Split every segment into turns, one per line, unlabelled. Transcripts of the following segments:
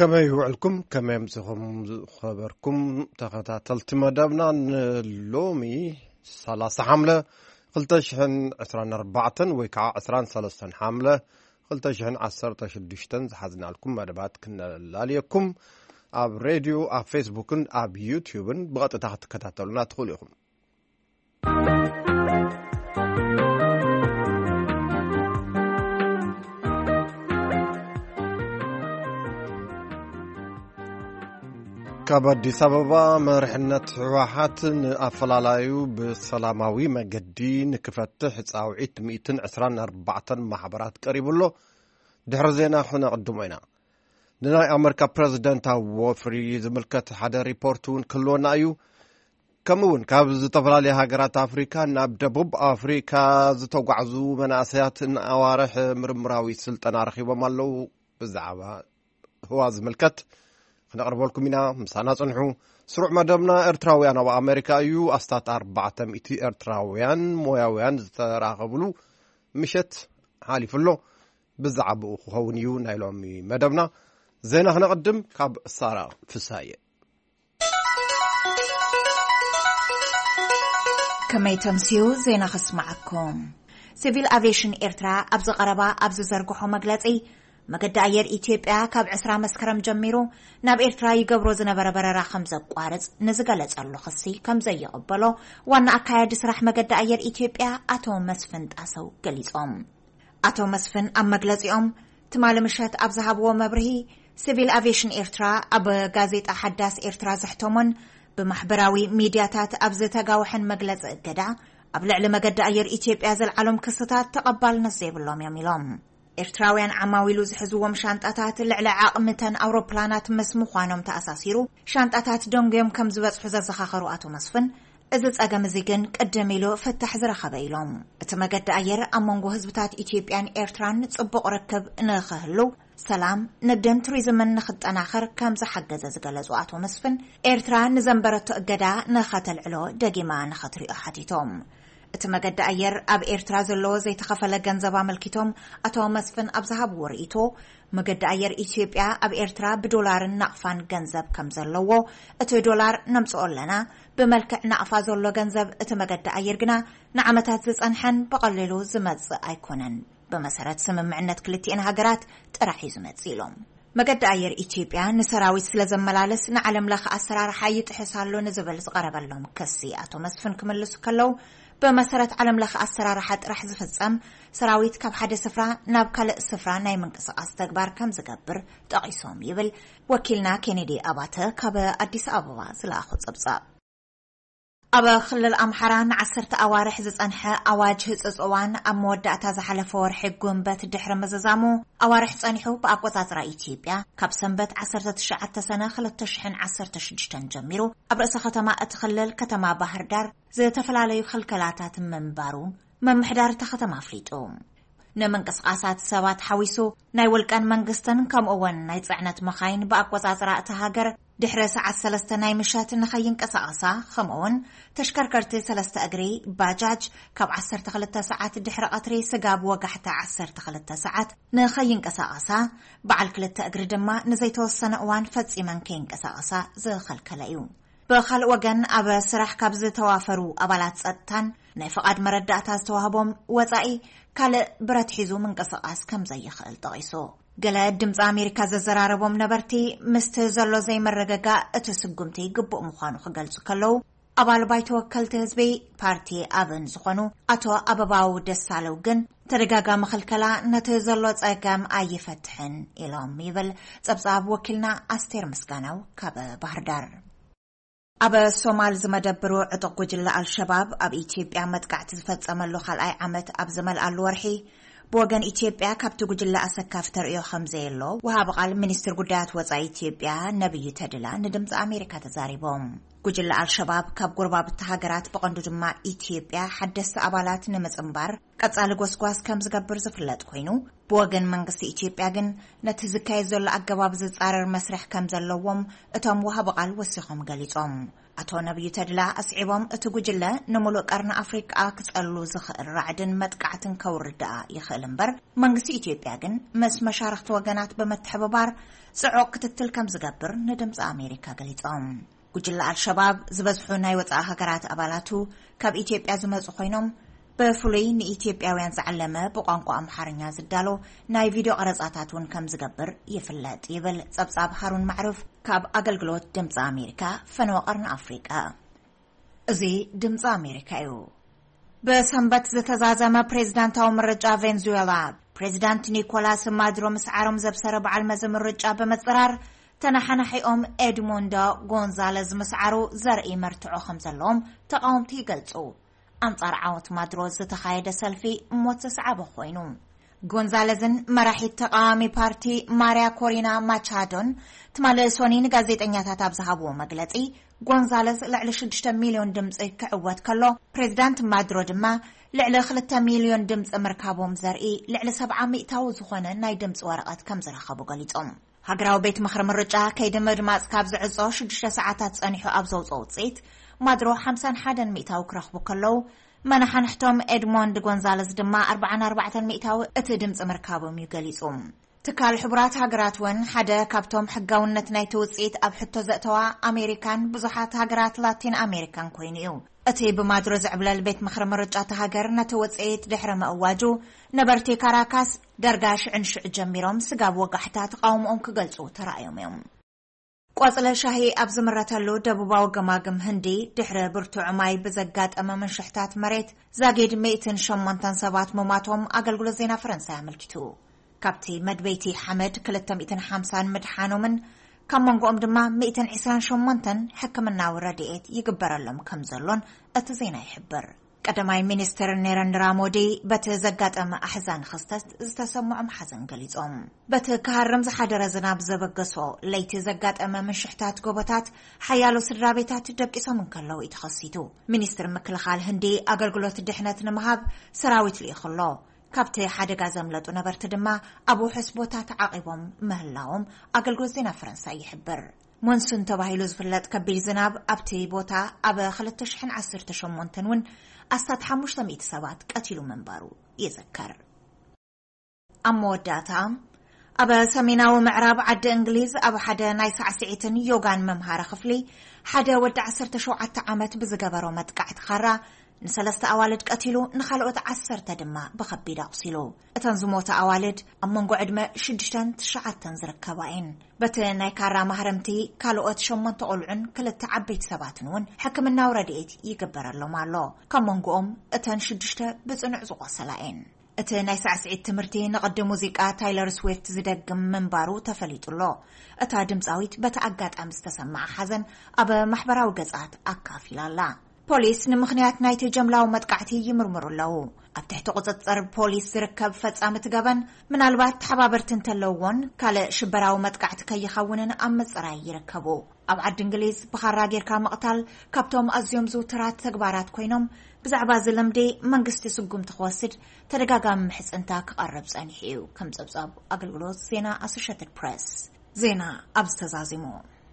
كما يوعلكم كما يمسخم خبركم تخطاتلت مدبنا لومي 30 حملة قلتشهن 24 ويكع 23 حملة قلتشهن 16 زحزنا لكم مدبات كنا لاليكم اب راديو اب فيسبوك اب يوتيوب بغط تحت تكتاتلونا تدخلوكم كابديس أبابا مرحنة واحد أفلالايو بسلاماوي مجدين كفتح تعويت 224 محبرات قريب له دحر زينا خنا قدمينا نلاقي أمريكا بريزيدنت وفري زملكة حدا ريبورتون كلنا أيو كمون كابز تفلالي هاجرات أفريقيا ناب دبوب أفريقيا زتوقعزو مناسيات أوارح مرمراوي سلطنة رخيبة مالو بزعبا هو زملكة نقرب لكم هنا مسانا صنحو سرع مدامنا ارتراويان او امريكا ايو استات 400 ارتراويان موياويان تراقبلو مشت حالي فلو بزعبو خونيو نايلومي مدامنا زينا هنقدم كاب سارة فساية
كما يتمسيو زينا خسمعكم سيفيل افيشن ارترا ابز قربا ابز زرقحو مقلطي مقد أير إثيوبيا كاب عسرا مسكرم جميرو ناب إرترا يقبرو زنبرا برا خمزة بقارز نزقالت أرلو خصي كم زي يقبلو وانا أكايد سرح مقد أير إثيوبيا أتو مسفن تأسو قليز أتو مسفن أم مقلزي تمال مشات أبزهابو مبرهي سيفيل أفيشن إرترا أب غازيت أحداث إرترا زحتومن بمحبراوي ميدياتات أبز تقاوحن مقلز قدا أبلعل مقد أير إثيوبيا زالعلم كستات تقبال نصيب اللوم يميلوم إرتراويان عماويلو زحزوهم شانتاتات لعلع عقمتن أوروبلانات مسموخانهم تأساسيرو شانتاتات دونجيوم كم زبط حزا زخاخرو أتو مصفن إذت أقام زيقن قدميلو فتح زرخبايلوم اتمقد أير أمونغو هزبتات إثيوبيان إرتران تصبق ركب نخهلو سلام ندم تريزمن نخد أناخر كم زحقز زقلزو أتو مصفن إرتران نزنبرتو أقدا نخاتل علو داقيما نخطري أحاتيتوم اتمقد أير أب إرترا زلو زي تخفل جنزبا ملكتهم أتو مسفن أبزهاب ورئيتو مقد أير إثيوبيا أب إرترا بدولار نقفان جنزب كم زلوو اتو دولار نمسؤول لنا بملكع نقفا زلو جنزب اتمقد أير قنا نعمتات زنحن بقللو زمز أيكونن بمسارات سممعنت كلتين هاجرات تراحي زمز زيلوم مقد أير إثيوبيا نسراوي سلزم ملالس نعلم لخ أسرار حيط حسالو نزبل زغرب اللهم كسي أتو مسفن كملسو كلو بمسارات علم لخ أسرار حد رح زفزم سراويت كاب حد سفرا ناب كالق سفرا ناي منقصقاص تكبار كم زقبر تقيسوم يبل وكيلنا كينيدي أباته كاب أديس أبوا زلاخو صبصاب أبا خلال أمحران عصرت أوارح زنحة أواجه زوان أمودة زحلف ورح جنبت دحر مززامو أوارح زنحو بأقوات إثيوبيا كاب سنبت عصرت تشعت سنة خلت تشحن عصرت شجتن جميرو أبرأس ختما أتخلل كتما بحر دار زي تفلالي خلكلاتات من بارو من محدار تختما فليتوم نمنقصقاسات سوات حويسو ناي ولكان منقستن كم أون ناي صعنت مخاين بأقوات هاجر دحر ساعة 3 ناي مشات نخين قصاصا خمون تشكركرت 3 أجري باجاج كاب 10 ساعات دحر قطري سقاب وقحت 10 ساعات نخين قصاصا بعل 3 أجري دما نزيتو السنوان فتسي من كين قصاصا زخل كلايو بخل وجن أبا سرح كابز توافروا أبالات صدتان نفقد مردات توهبهم وزعي كال برت حزو من قصاص كم زي خل طايسو قال دمز أمريكا زراربهم نبرتي مستزلو زي مرقاقا اتسقمتي قبو مخانو خقلسو كلو أبال بايتو وكلت هزبي بارتي أبن زخانو أتو أباباو دسالو جن ترقاقا مخلكلا نتزلو تأقام أي فتحن إلام يبل زبزاب وكلنا أستير مسكانو كاب بحردار أبا الصومال زمدبرو عطق جل الشباب أب إثيوبيا متقعت زفتزملو خلأي عمت أب زمل الورحي بوغن إثيوبيا كابتو جل أسكاف ترئيو خمزيلو وهابقال منستر قدات وزا إثيوبيا نبي تدلا ندمز أمريكا تزاريبهم ጉጅለ አልሸባብ ካብ ጎረባብቲ ሃገራት በቀንዱ ድማ ኢትዮጵያ ሓደስቲ አባላት ንምጽምባር ቀጻሊ ጎስጓስ ከም ዝገብር ዝፍለጥ ኮይኑ ብወገን መንግስቲ ኢትዮጵያ ግን ነቲ ዝካየድ ዘሎ አገባብ ዝጻረር መስርሕ ከም ዘለዎም እቶም ወሃብ ቃል ወሲኾም ገሊጾም አቶ ነብዩ ተድላ አስዒቦም እቲ ጉጅለ ንሙሉእ ቀርኒ አፍሪቃ ክጸሉ ዝኽእል ራዕድን መጥቃዕትን ከውርዳ ይኽእል እምበር መንግስቲ ኢትዮጵያ ግን ምስ መሻርክቲ ወገናት በመተሓባባር ጽዑቕ ክትትል ከም ዝገብር ንድምፂ አሜሪካ ገሊጾም ጉጅለ አልሸባብ ዝበዝሑ ናይ ወፃኢ ሃገራት አባላቱ ካብ ኢትዮጵያ ዝመጹ ኮይኖም በፍሉይ ንኢትዮጵያውያን ዝዓለመ ብቋንቋ አምሓርኛ ዝዳሎ ናይ ቪድዮ ቀረጻታቱን ከም ዝገብር ይፍለጥ ይብል ጸብጻብ ሃሩን ማዕሩፍ ካብ አገልግሎት ድምፂ አሜሪካ ፈነወ ቀርኒ አፍሪቃ እዚ ድምፂ አሜሪካ እዩ በሰንበት ዝተዛዘመ ፕሬዝዳንታዊ ምርጫ ቬንዙዌላ ፕሬዝዳንት ኒኮላስ ማዱሮ ምስዓሮም ዘብሰረ በዓል ምርጫ በመጽራር ተናሓናሒኦም ኤድሞንዶ ጎንዛሌዝ ምስዓሩ ዘርኢ መርትዖ ከም ዘለዎም ተቃውምቲ ይገልጹ አንጻር ዓወት ማዱሮ ዝተኻየደ ሰልፊ ሞት ዘስዓበ ኮይኑ ጎንዛሌዝን መራሒት ተቃዋሚ ፓርቲ ማሪያ ኮሪና ማቻዶን ትማለ ሶኒን ጋዜጠኛታት ኣብዝሃብዎ መግለጺ ጎንዛሌዝ ልዕሊ 6 ሚሊዮን ድምፂ ክዕወት ከሎ ፕሬዝዳንት ማዱሮ ድማ ልዕሊ 2 ሚሊዮን ድምፂ ምርካቦም ዘርኢ ልዕሊ 70% ዝኾነ ናይ ድምፂ ወረቐት ከም ዝረኸቡ ገሊጾም ሃገራዊ ቤት ምክሪ ምርጫ ከይዲ ምድማጽ ካብ ዝዕጾ 6 ሰዓታት ጸኒሑ ኣብ ዘውጽኦ ውጽኢት ማዱሮ 51% ክረኽቡ ከለው መናሓንሕቶም ኤድሞንድ ጎንዛሌዝ ድማ 44% እቲ ድምፂ ምርካቦም ይገሊጹ ትካል ሕቡራት ሃገራት ውን ሓደ ካብቶም ሕጋውነት ናይ ውጽኢት ኣብ ሕቶ ዘእተዋ አሜሪካን ብዙሓት ሃገራት ላቲን አሜሪካን ኮይኑ እዩ እቲ ብማዱሮ ዝዕብለል ቤት ምክሪ ምርጫ ተሃገር ነቲ ውጽኢት ድሕሪ መእዋጁ ነበርቲ ካራካስ ደርጋ ሽዕንሽዕ ጀሚሮም ስጋብ ወጋሕታ ተቃውሞኦም ክገልጹ ተራእዮም እዮም ቆጽለ ሻሂ ኣብ ዝምረተሉ ደቡባዊ ገማግም ህንዲ ድሕሪ ብርቱዕ ማይ ብዘጋጠመ መንሽሕታት መሬት ዛጊድ 108 ሰባት መማቶም አገልግሎት ዜና ፈረንሳይ አመልኪቱ ካብቲ መድበይቲ ሓመድ 250 ምድሓኖምን ካብ መንጎኦም ድማ 128 ሕክምናዊ ረድኤት ይግበረሎም ከም ዘሎን እቲ ዜና ይሕብር ቀዳማይ ሚኒስትር ነረንድራ ሞዲ በቲ ዘጋጠመ ኣሕዛን ክስተት ዝተሰምዖም ሓዘን ገሊጾም በቲ ክሃርም ዝሓደረ ዝናብ ዘበገሶ ለይቲ ዘጋጠመ ምንሽሕታት ጎቦታት ሓያሎ ስድራቤታት ደቂሶም እንከለው ይተኸሲቱ ሚኒስትር ምክልኻል ህንዲ አገልግሎት ድሕነት ንምሃብ ሰራዊት ልኢኽሎ ካብቲ ሓደጋ ዘምለጡ ነበርቲ ድማ ኣብ ውሕስ ቦታ ተዓቂቦም ምህላዎም አገልግሎት ዜና ፈረንሳይ ይሕብር ሞንሱን ተባሂሉ ዝፍለጥ ከቢድ ዝናብ ኣብቲ ቦታ ኣብ 2018 ውን ኣስታት 500 ሰባት ቀቲሉ መንባሩ ይዘከር ኣብ መወዳእታ ኣብ ሰሜናዊ ምዕራብ ዓዲ እንግሊዝ ኣብ ሓደ ናይ ሳዕስዒትን ዮጋን መምሃሪ ክፍሊ ሓደ ወዲ 17 ዓመት ብዝገበሮ መጥቃዕቲ ካራ ንሰለስተ ኣዋልድ ቀቲሉ ንኻልኦት 10 ድማ ብኸቢድ ኣቁሲሉ እተን ዝሞታ ኣዋልድ ኣብ መንጎ ዕድመ 6-9 ዝርከባ እየን በቲ ናይ ካራ ማህረምቲ ካልኦት 8 ቆልዑን 2 ዓበይቲ ሰባትን ውን ሕክምናዊ ረድኤት ይግበረሎም ኣሎ ካብ መንጎኦም እተን 6 ብጽኑዕ ዝቆሰላ እየን እቲ ናይ ሳዕስዒት ትምህርቲ ንቅዲ ሙዚቃ ታይለር ስዊፍት ዝደግም መንባሩ ተፈሊጡሎ እታ ድምፃዊት በቲ ኣጋጣሚ ዝተሰማዕ ሓዘን ኣብ ማሕበራዊ ገጻት ኣካፊላላ ፖሊስ ንምኽንያት ናይቲ ጀምላዊ መጥቃዕቲ ይምርምሩ ኣለዉ ኣብ ትሕቲ ቁፅጥር ፖሊስ ዝርከብ ፈጻሚ ትገበን ምናልባት ተሓባበርቲ እንተለዎን ካልእ ሽበራዊ መጥቃዕቲ ከይኸውንን ኣብ ምጽራይ ይርከቡ ኣብ ዓዲ እንግሊዝ ብኻራ ጌርካ መቕታል ካብቶም ኣዝዮም ዝውትራት ተግባራት ኮይኖም ብዛዕባ ዝልምዲ መንግስቲ ስጉምቲ ክወስድ ተደጋጋሚ ምሕጽንታ ክቐርብ ጸኒሑ እዩ ከም ጸብጻብ ኣገልግሎት ዜና ኣሶሺየትድ ፕሬስ ዜና ኣብ ዝተዛዚሙ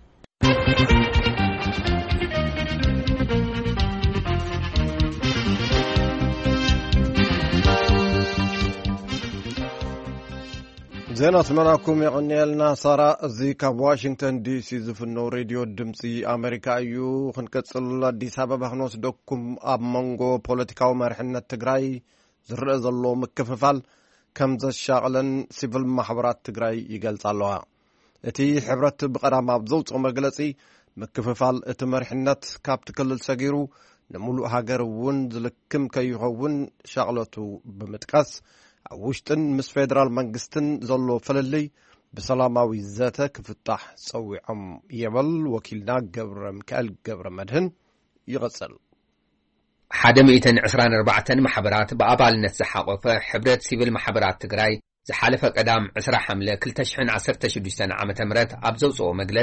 زينة مناكم يغنيلنا سارة زي كاب واشنطن دي سي زفنو راديو دمسي أمريكا أيو خنكتسل دي سبب هنوس دوكم أب منغو بوليتيكاو مرحنة تقراي زرق زلو مكففال كمز الشاغلن سيفل محبرات تقراي يقلت اللوها اتي حبرت بقرام أبزوت ومقلسي مكففال ات مرحنة كاب تكلل ساقيرو نمولو هاقر ون زلكم كيهون شاغلتو بمتكاس وشتن مس فيدرال منغستن زلو فللي بسلاماوي ذاته كفتح صويعم يبل وكيلنا قبر مكال قبر مدهن يغسل
حدا 124 محبرات بأبالنت زحاقفة حبرت سيفل محبرات تقراي زحالفة قدام 10 حملة 2016 عام تمرت أبزوصو مجلسي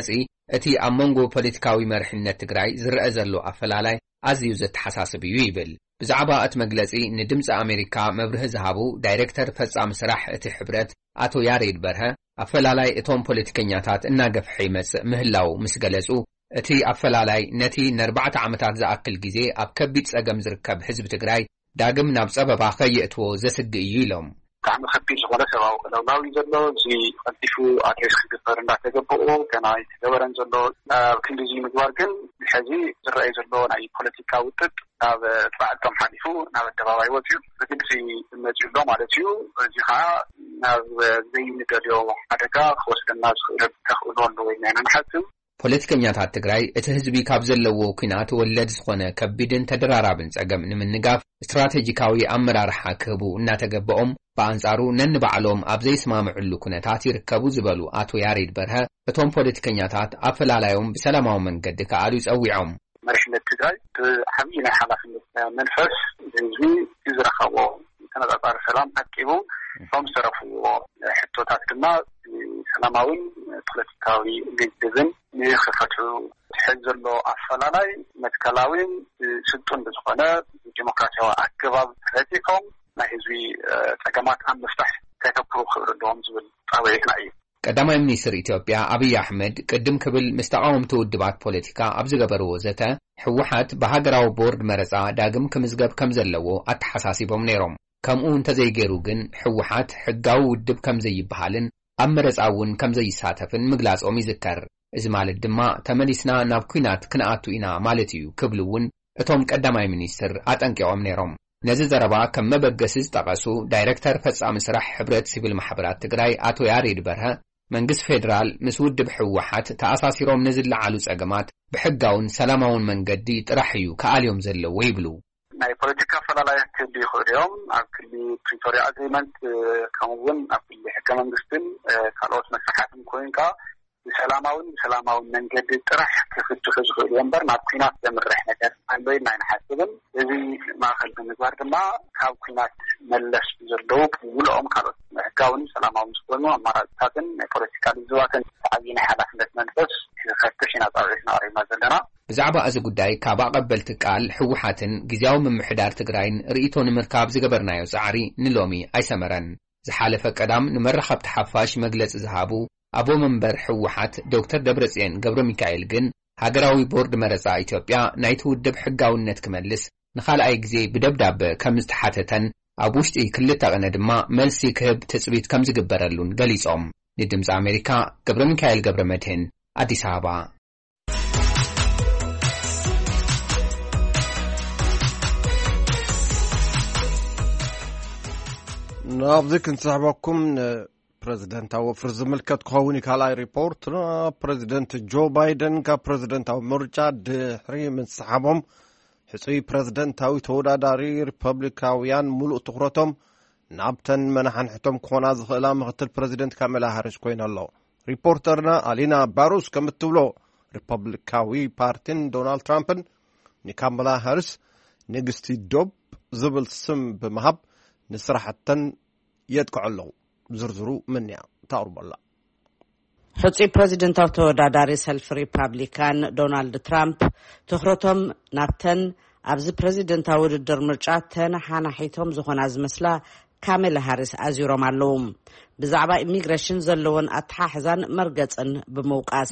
እቲ ኣብ መንጎ ፖለቲካዊ መርሕነት ትግራይ ዝረአ ዘሎ ኣፈላላይ ኣዝዩ ዘተሓሳስብ እዩ ይብል ብዛዕባ እቲ መግለጺ ንድምፂ ኣሜሪካ መብርሂ ዝሃቡ ዳይሬክተር ፈጻሚ ስራሕ እቲ ሕብረት ኣቶ ያሬድ በርሀ ኣፈላላይ እቶም ፖለቲከኛታት እናገፍሐ ይመጽእ ምህላው ምስ ገለጹ እቲ ኣፈላላይ ነቲ ን4 ዓመታት ዝኣክል ግዜ ኣብ ከቢድ ጸገም ዝርከብ ህዝቢ ትግራይ ዳግም ናብ ጸበባ ከየእትዎ ዘስግእ እዩ ኢሎም
ብጣዕሚ ከቢድ ዝኾነ ሰብኣዊ ቅልውላው እዩ ዘሎ እዚ ቀልጢፉ ኣድሬስ ክግበር እንዳተገብኦ ገና ይትገበረን ዘሎ ኣብ ክንዲ እዚ ምግባር ግን ሕዚ ዝረአዩ ዘሎ ናይ ፖለቲካ ውጥጥ ናብ ተባዕቶም ሓሊፉ ናብ ኣደባባይ ወፂኡ ብግልፂ መፂኡ ኣሎ ማለት እዩ እዚ ከዓ ናብ ዘይንደልዮ ሓደጋ ክወስደና ዝኽእል ተኽእሎ ኣለዎ ኢልና ንሓስብ
ፖለቲከኛታት ትግራይ እቲ ህዝቢ ካብ ዘለዎ ኩናት ወለድ ዝኾነ ከቢድን ተደራራብን ጸገም ንምንጋፍ ስትራቴጂካዊ ኣመራርሓ ክህቡ እናተገበኦም በኣንጻሩ ነንባዕሎም ኣብ ዘይስማምዕሉ ኩነታት ይርከቡ ዝበሉ ኣቶ ያሬድ በርሀ እቶም ፖለቲከኛታት ኣፈላላዮም ብሰላማዊ መንገዲ ከኣሉ ይጸዊዖም
መሪሕነት ትግራይ ብዓብዪ ናይ ሓላፍነት መንፈስ ህዝቢ ዝረኸቦ ተነጻጻሪ ሰላም ኣቂቡ ቶም ዝተረኽብዎ ሕቶታት ድማ ሰላማውን ፖለቲካዊ ግድብን ንኽፈትሑ ሕዚ ዘሎ ኣፈላላይ መትከላውን ስልጡን ብዝኾነ ዲሞክራሲያዊ ኣገባብ ረቂቆም ናይ ህዝቢ ጸገማት ኣብ ምፍታሕ ከተኩሩ ክብሪ ኣለዎም ዝብል ጣብዒትና እዩ
ቀዳማይ ሚኒስትር ኢትዮጵያ ኣብይ ኣሕመድ ቅድም ክብል ምስ ተቃወምቲ ውድባት ፖለቲካ ኣብ ዝገበርዎ ዘተ ሕወሓት ብሃገራዊ ቦርድ መረፃ ዳግም ክምዝገብ ከም ዘለዎ ኣተሓሳሲቦም ነይሮም ከምኡ እንተዘይገይሩ ግን ሕወሓት ሕጋዊ ውድብ ከም ዘይበሃልን ኣብ መረፃ እውን ከም ዘይሳተፍን ምግላጾም ይዝከር እዚ ማለት ድማ ተመሊስና ናብ ኩናት ክንኣቱ ኢና ማለት እዩ ክብሉ እውን እቶም ቀዳማይ ሚኒስትር ኣጠንቂቖም ነይሮም ነዚ ዘረባ ከም መበገሲ ዝጠቐሱ ዳይሬክተር ፈጻሚ ስራሕ ሕብረት ሲቪል ማሕበራት ትግራይ ኣቶ ያሬድ በርሀ መንግስቲ ፌደራል ምስ ውድብ ሕወሓት ተኣሳሲሮም ንዝለዓሉ ጸገማት ብሕጋውን ሰላማውን መንገዲ ጥራሕ እዩ ከኣልዮም ዘለዎ ይብሉ
ናይ ፖለቲካ ኣፈላላያት ክህልዩ ይኽእሉ እዮም ኣብ ክሊ ፕሪቶሪያ ኣግሪመንት ከምኡውን ኣብ ክሊ ሕገ መንግስትን ካልኦት መሳሓትን ኮይንካ ብሰላማውን መንገዲ ጥራሕ ክፍትሑ ዝኽእሉ እምበር ናብ ኩናት ዘምርሕ ነገር ኣሎ ኢልና ይንሓስብን እዚ ማእኸል ብምግባር ድማ ካብ ኩናት መለስ ዘለዉ ክውልኦም ካልኦት ሕጋውን ሰላማውን ዝኾኑ ኣማራፅታትን ናይ ፖለቲካ ልዝባትን ዓብዪ ናይ ሓላፍነት መንፈስ ክፈትሽ ኢና ጣብዒትና ቀሪብና ዘለና
ብዛዕባ እዚ ጉዳይ ካብ ኣቐበልቲ ቃል ሕወሓትን ግዝያዊ ምምሕዳር ትግራይን ርእይቶ ንምርካብ ዝገበርናዮ ጻዕሪ ንሎሚ ኣይሰመረን ዝሓለፈ ቀዳም ንመራኸብቲ ሓፋሽ መግለፂ ዝሃቡ ኣቦ መንበር ሕወሓት ዶክተር ደብረጽዮን ገብረ ሚካኤል ግን ሃገራዊ ቦርድ መረፃ ኢትዮጵያ ናይቲ ውድብ ሕጋውነት ክመልስ ንኻልኣይ ግዜ ብደብዳበ ከም ዝተሓተተን ኣብ ውሽጢ ክልተ ቀነ ድማ መልሲ ክህብ ትፅቢት ከም ዝግበረሉን ገሊጾም ንድምፂ ኣሜሪካ ገብረ ሚካኤል ገብረ መድህን ኣዲስ ኣበባ
ናብዚ ክንስሕበኩም ፕሬዚደንታዊ ወፍሪ ዝምልከት ክኸውን ካልኣይ ሪፖርት ፕሬዚደንት ጆ ባይደን ካብ ፕሬዚደንታዊ ምርጫ ድሕሪ ምንስሓቦም ሕፁይ ፕሬዚደንታዊ ተወዳዳሪ ሪፐብሊካውያን ሙሉእ ትኩረቶም ናብተን መናሓንሕቶም ክኾና ዝኽእላ ምክትል ፕሬዚደንት ካሜላ ሃሪስ ኮይና ኣሎ ሪፖርተርና ኣሊና ባሩስ ከም እትብሎ ሪፐብሊካዊ ፓርቲን ዶናልድ ትራምፕን ንካሜላ ሃሪስ ንግስቲ ዶብ ዝብል ስም ብምሃብ ንስራሕተን የጥቅዑ ኣለዉ ዝርዝሩ መንያ ታቅርበላ
ሕፁይ ፕሬዚደንታዊ ተወዳዳሪ ሰልፊ ሪፐብሊካን ዶናልድ ትራምፕ ትኩረቶም ናብተን ኣብዚ ፕሬዚደንታዊ ውድድር ምርጫ ተነሓናሒቶም ዝኾና ዝመስላ ካሜላ ሃሪስ ኣዚሮም ኣለዉ ብዛዕባ ኢሚግሬሽን ዘለዎን ኣተሓሕዛን መርገፅን ብምውቃስ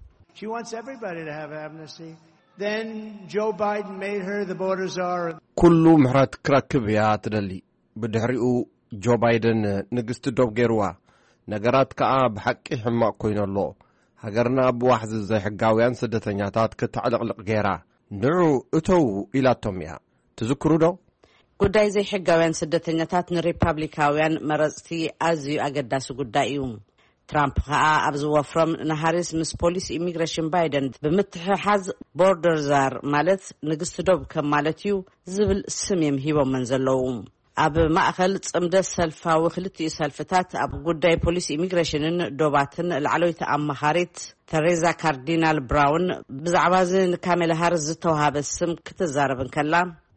ኩሉ ምሕረት ክረክብ እያ ትደሊ ብድሕሪኡ ጆ ባይደን ንግስቲ ዶብ ገይርዋ ነገራት ከዓ ብሓቂ ሕማቅ ኮይኑ ኣሎ ሃገርና ብዋሕዚ ዘይሕጋውያን ስደተኛታት ክትዕልቕልቕ ገይራ ንዑ እተው ኢላቶም እያ ትዝክሩ ዶ
ጉዳይ ዘይሕጋውያን ስደተኛታት ንሪፐብሊካውያን መረፅቲ ኣዝዩ ኣገዳሲ ጉዳይ እዩ ትራምፕ ከዓ ኣብ ዝወፍሮም ንሃሪስ ምስ ፖሊስ ኢሚግሬሽን ባይደን ብምትሕሓዝ ቦርደር ዛር ማለት ንግስቲ ዶብ ከም ማለት እዩ ዝብል ስም እዮም ሂቦምን ዘለዉ ኣብ ማእኸል ጽምደት ሰልፋዊ ክልቲኡ ሰልፍታት ኣብ ጉዳይ ፖሊስ ኢሚግሬሽንን ዶባትን ላዕለወይቲ ኣማኻሪት ተሬዛ ካርዲናል ብራውን ብዛዕባ እዚ ንካሜላ ሃሪስ ዝተዋሃበ ስም ክትዛረብን ከላ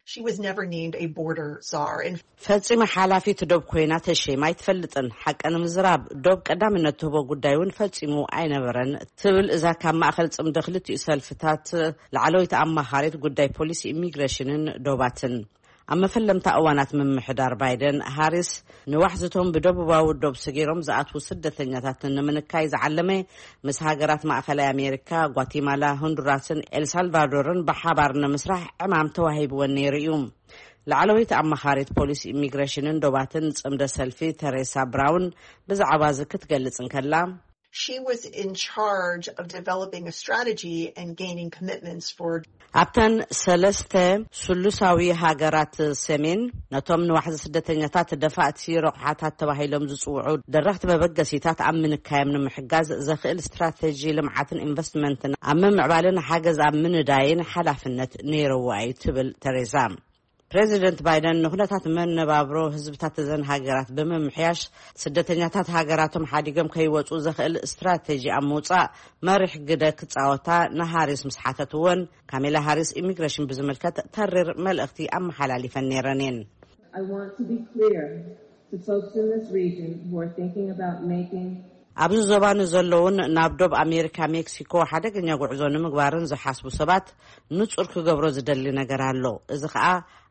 She was never named a border czar.
ፈጺመ ሓላፊት ዶብ ኮይና ተሸይማ ኣይትፈልጥን ሓቀን ምዝራብ ዶብ ቀዳምነት ትህቦ ጉዳዩን ፈጺሙ ኣይነበረን ትብል እዛ ካብ ማእኸል ጽምዲ ክልቲኡ ሰልፍታት ላዕለወይቲ ኣማኻሪት ጉዳይ ፖሊሲ ኢሚግሬሽንን ዶባትን ኣብ መፈለምታ እዋናት ምምሕዳር ባይደን ሃሪስ ንዋሕዝቶም ብደቡባዊ ዶብ ሰጊሮም ዝኣትዉ ስደተኛታትን ንምንካይ ዝዓለመ ምስ ሃገራት ማእኸላይ ኣሜሪካ ጓቲማላ ሆንዱራስን ኤልሳልቫዶርን ብሓባር ንምስራሕ ዕማም ተዋሂብወን ነይሩ እዩ ላዕለወይቲ ኣማኻሪት ፖሊሲ ኢሚግሬሽንን ዶባትን ጽምደ ሰልፊ ተሬሳ ብራውን ብዛዕባ ክትገልጽ እንከላ
She was in charge of developing a strategy and gaining commitments for
ኣብተን ሰለስተ ስሉሳዊ ሃገራት ሰሜን ነቶም ንዋሕዚ ስደተኛታት ደፋእቲ ረቑሓታት ተባሂሎም ዝጽውዑ ደረኽቲ መበገሲታት ኣብ ምንካዮም ንምሕጋዝ ዘኽእል ስትራቴጂ ልምዓትን ኢንቨስትመንትን ኣብ ምምዕባልን ሓገዝ ኣብ ምንዳይን ሓላፍነት ነይረዋ እዩ ትብል ተሬዛ ፕሬዚደንት ባይደን ንኹነታት መነባብሮ ህዝብታት ዘን ሃገራት ብምምሕያሽ ስደተኛታት ሃገራቶም ሓዲጎም ከይወፁ ዘኽእል ስትራቴጂ ኣብ ምውፃእ መሪሕ ግደ ክጻወታ ንሃሪስ ምስሓተት እውን ካሜላ ሃሪስ ኢሚግሬሽን ብዝምልከት ተሪር መልእኽቲ ኣመሓላሊፈን ነይረን እየን
I want to be clear to folks in this region who are thinking about making
ኣብዚ ዞባ ንዘለውን ናብ ዶብ ኣሜሪካ ሜክሲኮ ሓደገኛ ጉዕዞ ንምግባርን ዝሓስቡ ሰባት ንጹር ክገብሮ ዝደሊ ነገር ኣሎ እዚ ከዓ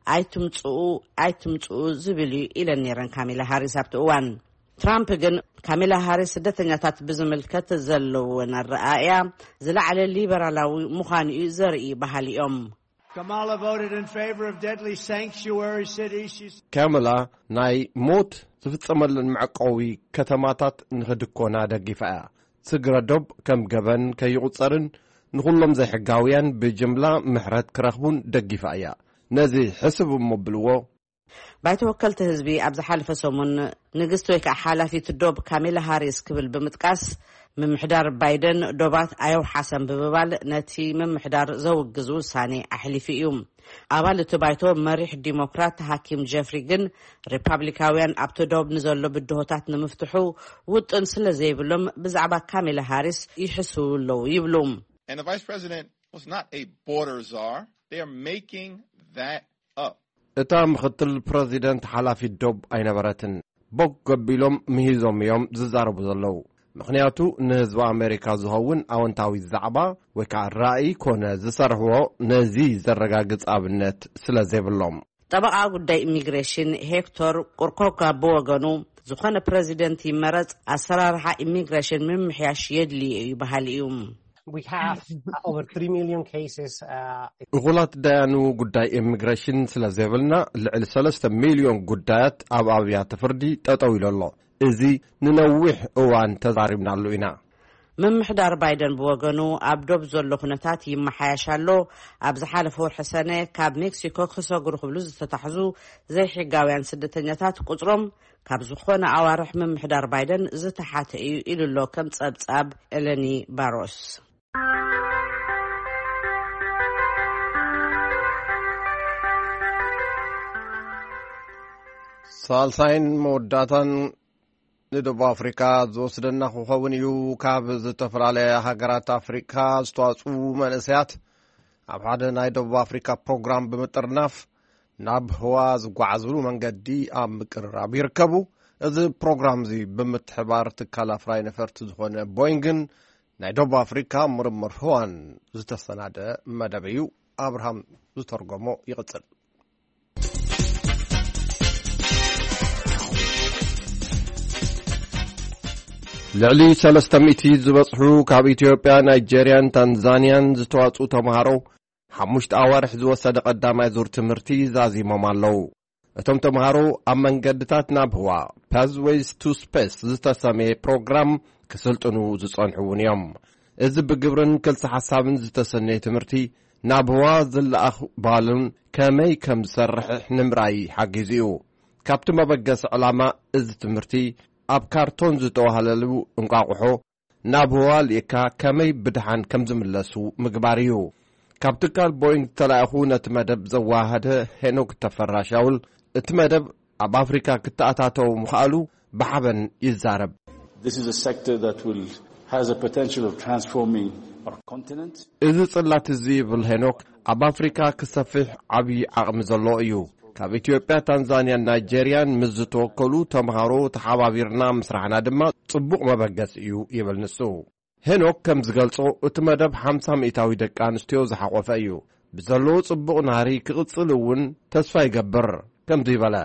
ኣይትምጽኡ ዝብል ኢለን ነይረን ካሜላ ሃሪስ ኣብቲ እዋን ትራምፕ ግን ካሜላ ሃሪስ ስደተኛታት ብዝምልከት ዘለውን ኣረኣእያ ዝለዓለ ሊበራላዊ ምዃኑ እዩ ዘርኢ ባህሊ እዮም
Kamala voted in favor of deadly sanctuary cities.
ካሜላ ናይ ሞት ዝፍጸመለን መዕቆዊ ከተማታት ንኽድኮና ደጊፋ እያ ስግረ ዶብ ከም ገበን ከይቁጸርን ንኹሎም ዘይሕጋውያን ብጅምላ ምሕረት ክረኽቡን ደጊፋ እያ ነዚ ሕስብ እሞብልዎ
ባይተ ወከልቲ ህዝቢ ኣብ ዝሓለፈ ሰሙን ንግስቲ ወይ ከዓ ሓላፊት ዶብ ካሜላ ሃሪስ ክብል ብምጥቃስ ምምሕዳር ባይደን ዶባት ኣየውሓሰን ብምባል ነቲ ምምሕዳር ዘውግዝ ውሳኔ ኣሕሊፉ እዩ ኣባል እቲ ባይቶ መሪሕ ዲሞክራት ሃኪም ጀፍሪ ግን ሪፓብሊካውያን ኣብቲ ዶብ ንዘሎ ብድሆታት ንምፍትሑ ውጥን ስለ ዘይብሎም ብዛዕባ ካሜላ ሃሪስ ይሕስቡ ኣለዉ ይብሉ
And the vice president was not a border czar. They are making that up.
እታ ምክትል ፕሬዚደንት ሓላፊት ዶብ ኣይነበረትን ቦግ ገቢሎም ምሂዞም እዮም ዝዛረቡ ዘለዉ ምክንያቱ ንህዝቢ ኣሜሪካ ዝኸውን ኣወንታዊ ዛዕባ ወይ ከዓ ራእይ ኮነ ዝሰርሕዎ ነዚ ዘረጋግጽ ኣብነት ስለ ዘይብሎም ጠበቃ ጉዳይ ኢሚግሬሽን ሄክቶር ቁርኮካ ብወገኑ ዝኾነ ፕሬዚደንት ይመረጽ ኣሰራርሓ ኢሚግሬሽን ምምሕያሽ የድሊ እዩ ባህሊ እዩ
We have over 3 million cases.
እኹላት ዳያኑ ጉዳይ ኢሚግሬሽን ስለ ዘይብልና ልዕሊ 3 ሚሊዮን ጉዳያት ኣብ ኣብያተ ፍርዲ ጠጠው ኢሎ እዚ ንነዊሕ እዋን ተዛሪብናሉ ኢና ምምሕዳር ባይደን ብወገኑ ኣብ ዶብ ዘሎ ኩነታት ይመሓያሻሎ ኣብ ዝሓለፈ ወርሒ ሰነ ካብ ሜክሲኮ ክሰግሩ ክብሉ ዝተታሕዙ ዘይሕጋውያን ስደተኛታት ቁጽሮም ካብ ዝኾነ ኣዋርሕ ምምሕዳር ባይደን ዝተሓተ እዩ ኢሉሎ ከም ጸብጻብ ኤለኒ ባሮስ ሳልሳይን መወዳታን ንደቡብ ኣፍሪካ ዝወስደና ክኸውን እዩ ካብ ዝተፈላለየ ሃገራት ኣፍሪካ ዝተዋፅኡ መንእሰያት ኣብ ሓደ ናይ ደቡብ ኣፍሪካ ፕሮግራም ብምጥርናፍ ናብ ህዋ ዝጓዓዝሉ መንገዲ ኣብ ምቅርራብ ይርከቡ እዚ ፕሮግራም እዚ ብምትሕባር ትካል ኣፍራይ ነፈርቲ ዝኾነ ቦይንግን ናይ ደቡብ ኣፍሪካ ምርምር ህዋን ዝተሰናደ መደብ እዩ ኣብርሃም ዝተርጎሞ ይቕጽል ልዕሊ 300 ዝበጽሑ ካብ ኢትዮጵያ ናይጀርያን ታንዛንያን ዝተዋጽኡ ተምሃሮ 5 ኣዋርሕ ዝወሰደ ቀዳማይ ዙር ትምህርቲ ዛዚሞም ኣለዉ እቶም ተምሃሮ ኣብ መንገድታት ናብ ህዋ Pathways to Space ዝተሰመየ ፕሮግራም ክስልጥኑ ዝጸንሑውን እዮም እዚ ብግብርን ክልሲ ሓሳብን ዝተሰነየ ትምህርቲ ናብ ህዋ ዝለኣኽ ባሉን ከመይ ከም ዝሰርሕ ንምርኣይ ሓጊዙ እዩ ካብቲ መበገሲ ዕላማ እዚ ትምህርቲ ኣብ ካርቶን ዝተዋህለሉ እንቋቑሖ ናብ ህዋ ልእካ ከመይ ብድሓን ከም ዝምለሱ ምግባር እዩ ካብ ትካል ቦይንግ ተላኢኹ ነቲ መደብ ዘዋሃደ ሄኖክ ተፈራሻውል እቲ መደብ ኣብ ኣፍሪካ ክትኣታተው ምኽኣሉ ብሓበን ይዛረብ
This is a sector that has a potential of transforming
እዚ ጽላት እዚ ብልሄኖክ ኣብ ኣፍሪካ ክሰፍሕ ዓብዪ ዓቕሚ ዘሎ እዩ ካብ ኢትዮጵያ ታንዛንያ ናይጄርያን ምስ ዝተወከሉ ተምሃሮ ተሓባቢርና ምስራሕና ድማ ጽቡቕ መበገስ እዩ ይብል ንሱ ሄኖክ ከም ዝገልጾ እቲ መደብ 50 ሚእታዊ ደቂ ኣንስትዮ ዝሓቖፈ እዩ ብዘለዎ ጽቡቕ ናህሪ ክቕጽል እውን ተስፋ ይገብር ከምዚ ይበለ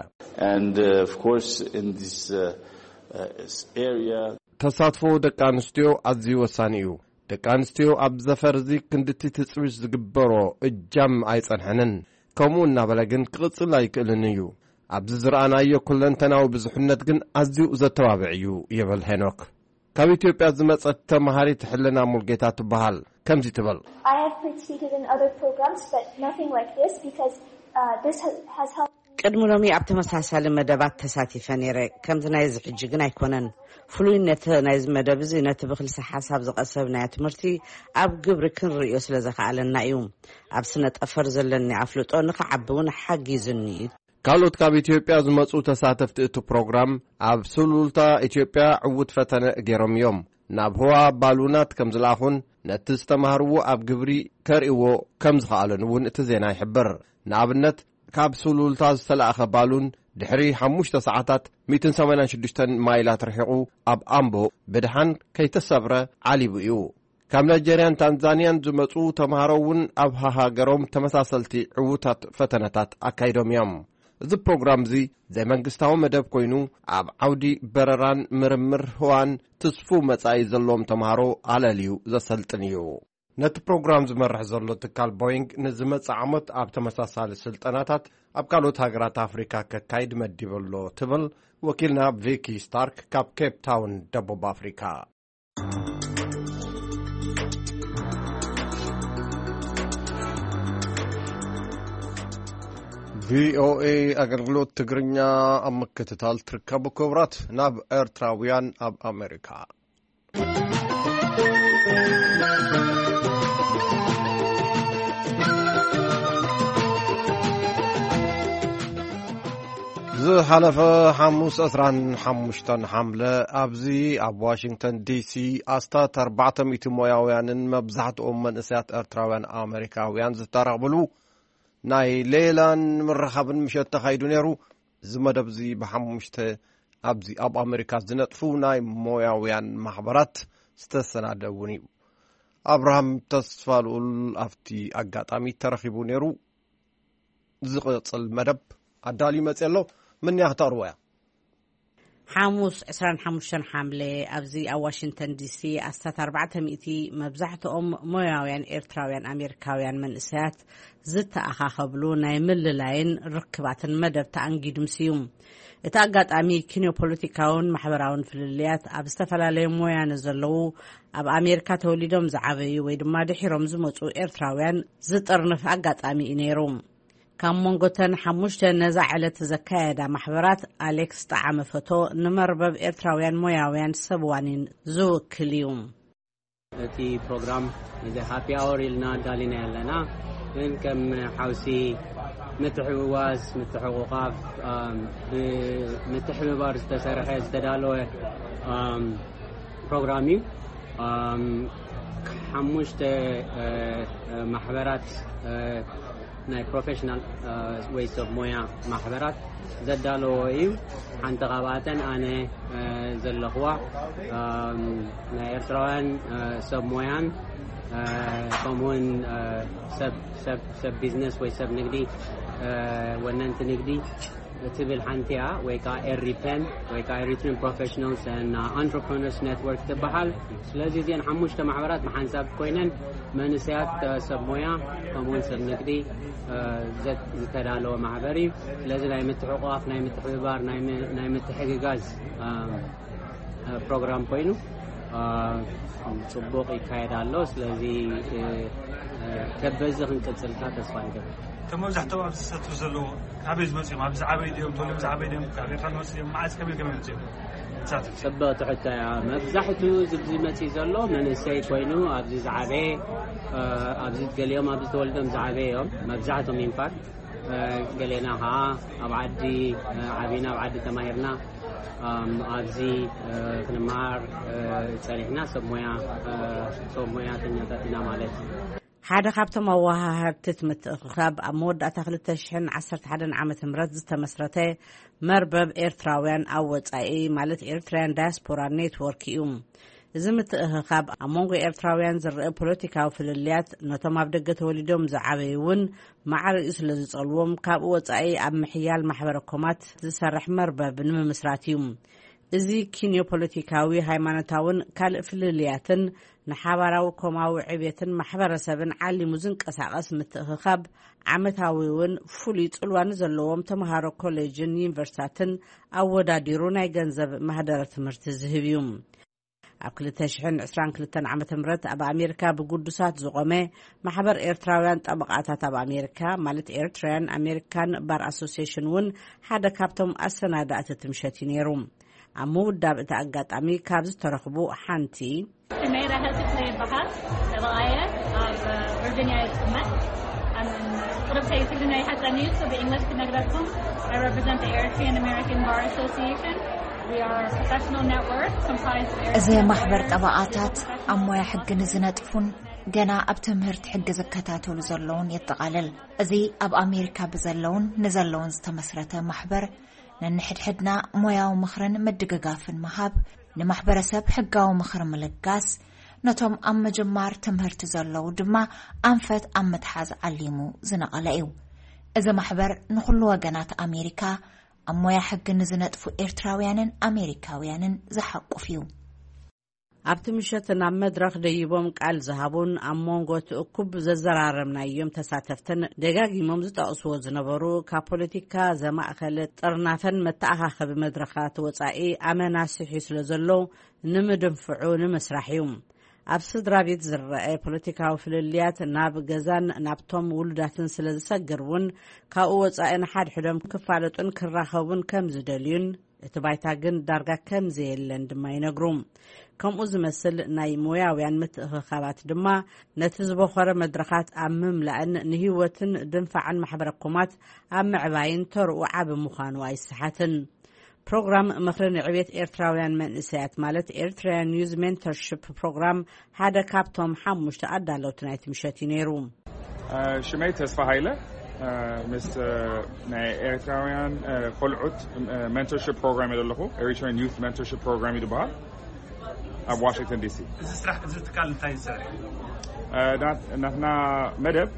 ተሳትፎ ደቂ ኣንስትዮ ኣዝዩ ወሳኒ እዩ ደቂ ኣንስትዮ ኣብ ዘፈር እዚ ክንድቲ ትጽቢሽ ዝግበሮ እጃም ኣይጸንሐንን ከምኡ እናበለ ግን ክቕጽል ኣይክእልን እዩ ኣብዚ ዝረኣናዮ ኩለንተናዊ ብዙሕነት ግን ኣዝዩ ዘተባብዕ እዩ ይብል ሄኖክ ካብ ኢትዮጵያ ዝመጸት ተማሃሪት ሕልና ሙልጌታ ትበሃል ከምዚ ትብል
ቅድሚ ሎሚ ኣብ ተመሳሳሊ መደባት ተሳቲፈ ነይረ ከምዚ ናይ ዝሕጂ ግን ኣይኮነን ፍሉይነት ናይዚ መደብ እዚ ነቲ ብክልሲ ሓሳብ ዝቐሰብ ናይ ትምህርቲ ኣብ ግብሪ ክንሪኦ ስለ ዘኽኣለና እዩ ኣብ ስነ ጠፈር ዘለኒ ኣፍልጦ ንኽዓቢ እውን ሓጊዝኒ
ካልኦት ካብ ኢትዮጵያ ዝመጹ ተሳተፍቲ እቲ ፕሮግራም ኣብ ሱሉልታ ኢትዮጵያ ዕውት ፈተነ ገይሮም እዮም ናብ ህዋ ባሉናት ከም ዝለኣኹን ነቲ ዝተማሃርዎ ኣብ ግብሪ ከርእዎ ከም ዝኽኣለን እውን እቲ ዜና ይሕብር ንኣብነት ካብ ሱሉልታ ዝተለኣኸ ባሉን ድሕሪ 5 ሰዓታት 186 ማይላት ርሒቑ ኣብ ኣምቦ ብድሓን ከይተሰብረ ዓሊቡ እዩ ካብ ናይጄርያን ታንዛንያን ዝመጹ ተምሃሮ እውን ኣብ ሃገሮም ተመሳሰልቲ ዕውታት ፈተነታት ኣካይዶም እዮም እዚ ፕሮግራም እዚ ዘይመንግስታዊ መደብ ኮይኑ ኣብ ዓውዲ በረራን ምርምር ህዋን ትስፉ መጻኢ ዘለዎም ተምሃሮ ኣለልዩ ዘሰልጥን እዩ ነቲ ፕሮግራም ዝመርሕ ዘሎ ትካል ቦይንግ ንዝመጽእ ዓመት ኣብ ተመሳሳሊ ስልጠናታት ኣብ ካልኦት ሃገራት ኣፍሪካ ከካይድ መዲበሎ ትብል ወኪልና ቪኪ ስታርክ ካብ ኬፕ ታውን ደቡብ ኣፍሪካ ቪኦኤ ኣገልግሎት ትግርኛ ኣብ ምክትታል ትርከቡ ክቡራት ናብ ኤርትራውያን ኣብ ኣሜሪካ ዝሓለፈ 25 ሓምለ ኣብዚ ኣብ ዋሽንግተን ዲሲ ኣስታት 400 ሞያውያንን መብዛሕትኦም መንእሰያት ኤርትራውያን ኣሜሪካውያን ዝተረኸብሉ ናይ ሌላን ምረኻብን ምሸት ተኻይዱ ነይሩ እዚ መደብ እዚ ብ5 ኣብዚ ኣብ ኣሜሪካ ዝነጥፉ ናይ ሞያውያን ማሕበራት ዝተሰናደውን እዩ ኣብርሃም ተስፋልኡል ኣብቲ ኣጋጣሚ ተረኺቡ ነይሩ ዝቕጽል መደብ ኣዳልዩ መጽ ኣሎ ምን ያኽተርወ
ሓሙስ 25 ሓምለ ኣብዚ ኣብ ዋሽንግተን ዲሲ ኣስታት 400 መብዛሕትኦም ሞያውያን ኤርትራውያን ኣሜሪካውያን መንእሰያት ዝተኣኻኸብሉ ናይ ምልላይን ርክባትን መደብ ተኣንጊዱ ምስዩ እቲ ኣጋጣሚ ኪኖፖለቲካውን ማሕበራውን ፍልልያት ኣብ ዝተፈላለዩ ሞያን ዘለዉ ኣብ ኣሜሪካ ተወሊዶም ዝዓበዩ ወይ ድማ ድሒሮም ዝመፁ ኤርትራውያን ዝጥርንፍ ኣጋጣሚ እዩ ነይሩ ካብ መንጎተን 5 ነዛ ዕለት ዘካየዳ ማሕበራት ኣሌክስ ጣዓመ ፈቶ ንመርበብ ኤርትራውያን ሞያውያን ሰብዋኒን ዝውክል እዩ
እቲ ፕሮግራም እዚ ሃፒ ኣወር ኢልና ዳሊና ያለና ግን ከም ሓውሲ ምትሕውዋስ ምትሕቁቃፍ ብምትሕብባር ዝተሰርሐ ዝተዳለወ ፕሮግራም እዩ 5 ማሕበራት ናይ ፕሮፌሽናል ወይ ሰብ ሞያ ማሕበራት ዘዳለዎ እዩ ሓንቲ ካብኣተን ኣነ ዘለኽዋ ናይ ኤርትራውያን ሰብ ሞያን ከምኡውን ሰብ ቢዝነስ ወይ ሰብ ንግዲ ወነንቲ ንግዲ ትብል ሓንቲያ ወይ ከዓ ኤሪፔን ወይ ከዓ ኤሪትሪያን ፕሮፌሽናልስ እና አንትረፕረነርስ ኔትወርክ ትበሃል ስለዚ እዚአን 5 ማሕበራት መሓንሳብ ኮይነን መንእሰያት ሰብ ሞያ ከምኡውን ሰብ ንግዲ ዝተዳለወ ማሕበር እዩ ስለዚ ናይ ምትሕቑቃፍ ናይ ምትሕብባር ናይ ምትሕግጋዝ ፕሮግራም ኮይኑ ጽቡቕ ይካየድ ኣሎ ስለዚ ከበዚ ክንቅጽልካ ተስፋ ንገብር
ተመዛሕተው ኣብ ዝሳተፉ ዘለዉ ዓበይ ዝመጽኦም ኣብዚ ዓበይ ድዮም ተወልዮም ዝዓበይ ድዮም ካብ ኤርትራ መጽኦም መዓዝ ከመይ መጽኦም
ጽቡቕቲ ሕቶያ መብዛሕትኡ ዝብዚ መጽእ ዘሎ መንእሰይ ኮይኑ ኣብዚ ዝዓበየ ኣብዚ ገሊኦም ኣብዚ ተወልዶም ዝዓበዮም መብዛሕትኦም ኢንፋክት ገሌና ከዓ ኣብ ዓዲ ዓቢና ኣብ ዓዲ ተማሂርና أبزي كنمار صريحنا سمويا تنياتنا مالت
ሓደ ካብቶም ኣዋሃሃብቲ ምትእኽኻብ ኣብ መወዳእታ 2011 ዓመተ ምህረት ዝተመስረተ መርበብ ኤርትራውያን ኣብ ወጻኢ ማለት ኤርትራውያን ዳያስፖራ ኔትወርክ እዩ። እዚ ምትእኽኻብ ኣብ መንጎ ኤርትራውያን ዝረአ ፖለቲካዊ ፍልልያት ነቶም ኣብ ደገ ተወሊዶም ዝዓበዩውን ማዕሪኡ ስለ ዝጸልዎም ካብ ወጻኢ ኣብ ምሕያል ማሕበረኮማት ዝሰርሕ መርበብ ንምምስራት እዩ። እዚ ኪንዮ ፖለቲካዊ ሃይማኖታውን ካልእ ፍልልያትን ንሓባራዊ ኮማዊ ዕብየትን ማሕበረሰብን ዓሊሙ ዝንቀሳቐስ ምትእኽኻብ ዓመታዊውን ፍሉይ ጽልዋን ዘለዎም ተምሃሮ ኮሌጅን ዩኒቨርሲታትን ኣወዳዲሩ ናይ ገንዘብ ማህደረ ትምህርቲ ዝህብ እዩ። ኣብ 2022 ዓመተ ምህረት ኣብ ኣሜሪካ ብጉዱሳት ዝቆመ ማሕበር ኤርትራውያን ጠበቃታት ኣብ ኣሜሪካ ማለት ኤርትራውያን ኣሜሪካን ባር ኣሶሲዬሽን እውን ሓደ ካብቶም ኣሰናዳእቲ ትምሸት እዩ ነይሩ። ኣብ ምውዳብ እቲ ኣጋጣሚ ካብ ዝተረኽቡ ሓንቲ
سميرة هلتقلي بحر رغاية فيرجينيا يتسمى قربت يسلنا يحتى نيوز بإنجلش كنقدركم. I represent the Eritrean American Bar Association. We are a professional network comprised of
إذا محبر طبقات أمويا حق نزنتفون جنا أب تمهرت حق زكاتاتو لزلون يتقلل إذا أب أمريكا بزلون نزلون استمسرته محبر ننحد حدنا مويا ومخرن مدققافن مهاب نمحبرسب حقاو مخر ملقاس نتوم أم جمار تمهرت زلو دما أنفت أم تحاز عليمو زنقلعيو إذا محبر نخلو وقنات أمريكا أمويا حق نزنتفو إرتراويانن أمريكاويانن زحقو فيو
ኣብቲ ምሸት ናብ መድረኽ ደይቦም ቃል ዝሃቡን ኣብ መንጎ እኩብ ዘዘራረብና እዮም ተሳተፍትን ደጋጊሞም ዝጠቕስዎ ዝነበሩ ካብ ፖለቲካ ዘማእኸለ ጥርናፈን መተኣኻኸቢ መድረኻት ወጻኢ ኣመና ስሒ ስለ ዘሎ ንምድንፍዑ ንምስራሕ እዩ። ኣብ ስድራ ቤት ዝረአ ፖለቲካዊ ፍልልያት ናብ ገዛን ናብቶም ውሉዳትን ስለ ዝሰግር እውን ካብኡ ወጻኢ ንሓድሕዶም ክፋለጡን ክራኸቡን ከም ዝደልዩን እቲ ባይታ ግን ዳርጋ ከም ዘየለን ድማ ይነግሩ። ከምኡ ዝመስል ናይ ሞያውያን ምትእኽኻባት ድማ ነቲ ዝበኾረ መድረኻት ኣብ ምምላእን ንህይወትን ድንፋዕን ማሕበረኮማት ኣብ ምዕባይን ተርኡ ዓብ ምዃኑ ኣይስሓትን። ፕሮግራም ምኽሪ ንዕብየት ኤርትራውያን መንእሰያት ማለት ኤርትራውያን ዩዝ ሜንተርሺፕ ፕሮግራም ሓደ ካብቶም 5 ኣዳለውቲ ናይቲ ምሸት እዩ ነይሩ።
ሽመይ ተስፋ ሃይለ ምስ ናይ ኤርትራውያን ቆልዑት ሜንተርሺፕ ፕሮግራም የለኹ ኤሪትራን ዩዝ ሜንተርሺፕ ፕሮግራም ይድበሃል ኣብ ዋሽንግተን ዲሲ።
እዚ ስራሕ እዚ ትካል እንታይ ይሰርሕ?
ናትና መደብ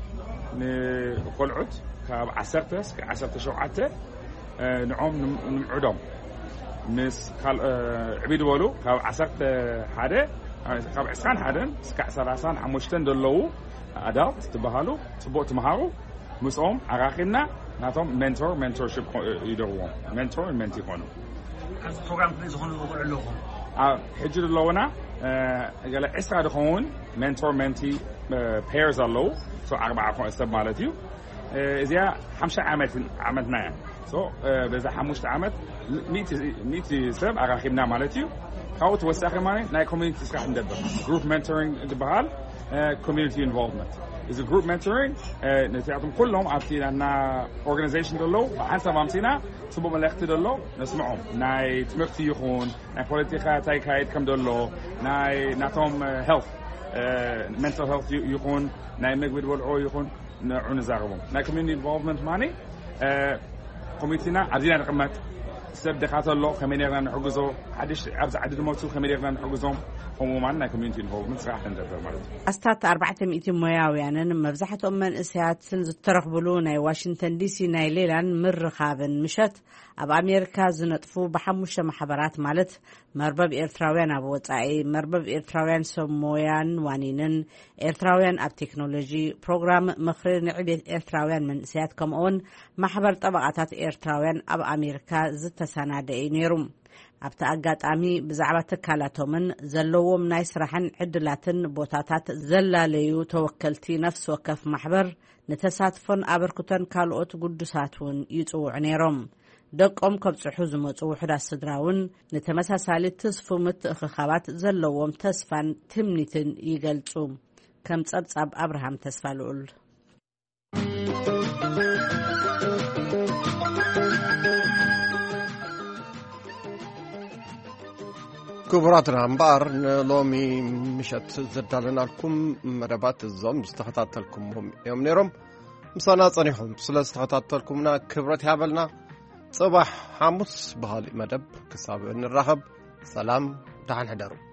ንቆልዑት ካብ 10 እስካብ 17 ንዖም ንምዕዶም ምስ ዕቢድ በሉ ካብ 11 ካብ 21 እስካብ 35 ደለዉ ኣዳልት ትበሃሉ ጽቡቕ ትመሃሩ ምስኦም ዓራኺና ናቶም ሜንቶርሺፕ ይደርዎም ሜንቶር ሜንቲ ይኾኑ።
ኣብዚ ፕሮግራም ክንደይ ዝኾኑ ኣለኹም?
ሕጂ ዘለውና ገለ 20 ድኸውን ሜንቶር ሜንቲ ፔርስ ኣለዉ 40 ሰብ ማለት እዩ። እዚኣ 50 ዓመትና እያ በዛ 5 ዓመት 100 ሰብ ኣራኺብና ማለት እዩ። ካብኡ ተወሳኺ ማለት ናይ ኮሚኒቲ ስራሕ እንደብር ግሩፕ ሜንቶሪንግ ዝበሃል ኮሚኒቲ ኢንቮልቭመንት እዚ ግሩፕ ሜንቶሪንግ ነቲያቶም ኩሎም ኣብቲ ናትና ኦርጋናይዜሽን ደለው ብሓንሳብ ኣምሲና ጽቡቕ መልእኽቲ ደሎ ነስምዖም ናይ ትምህርቲ ይኹን ናይ ፖለቲካ እንታይ ካይድ ከም ደሎ ናይ ናቶም ሄልት ሜንታል ሄልት ይኹን ናይ ምግቢ ዝበልዑ ይኹን ንዑ ንዛረቦም ናይ ኮሚኒቲ ኢንቮልቭመንት ማለት ኮሚኒቲና ኣብዚና ንቕመጥ ሰብ ደኻተሎ ከመይ ጌርና ንሕግዞ ሓድሽ ኣብዚ ዓዲ ድሞቱ ከመይ ጌርና ንሕግዞም ከምኡማን ናይ ኮሚኒቲ ኢንቮልቭመንት ስራሕ እንደበር ማለት እዩ።
ኣስታት 400 ሞያውያንን መብዛሕትኦም መንእሰያትን ዝተረኽብሉ ናይ ዋሽንግተን ዲሲ ናይ ሌላን ምርኻብን ምሸት ኣብ ኣሜሪካ ዝነጥፉ ብ5 ማሕበራት ማለት መርበብ ኤርትራውያን ኣብ ወጻኢ፣ መርበብ ኤርትራውያን ሰብ ሞያን ዋኒንን፣ ኤርትራውያን ኣብ ቴክኖሎጂ፣ ፕሮግራም ምኽሪ ንዕብየት ኤርትራውያን መንእሰያት ከምኡውን ማሕበር ጠበቃታት ኤርትራውያን ኣብ ኣሜሪካ ዝተሰናደየ ነይሩ። ኣብቲ ኣጋጣሚ ብዛዕባ ትካላቶምን ዘለዎም ናይ ስራሕን ዕድላትን ቦታታት ዘላለዩ ተወከልቲ ነፍሲ ወከፍ ማሕበር ንተሳትፎን ኣበርክቶን ካልኦት ጉዱሳት እውን ይጽውዑ ነይሮም። ደቆም ከብጽሑ ዝመጹ ውሕዳት ስድራ እውን ንተመሳሳሊ ትስፉ ምትእኽኻባት ዘለዎም ተስፋን ትምኒትን ይገልጹ። ከም ጸብጻብ ኣብርሃም ተስፋ ልዑል
كبراتنا أنبار لومي مشت زدالنا لكم مدبات الزوم استخطاتلكم يوم نيرم مسانا صنيحهم سلا استخطاتلكمنا كبرت هابلنا صباح حاموس بهالي مدب كساب الرهب سلام دعان حدارو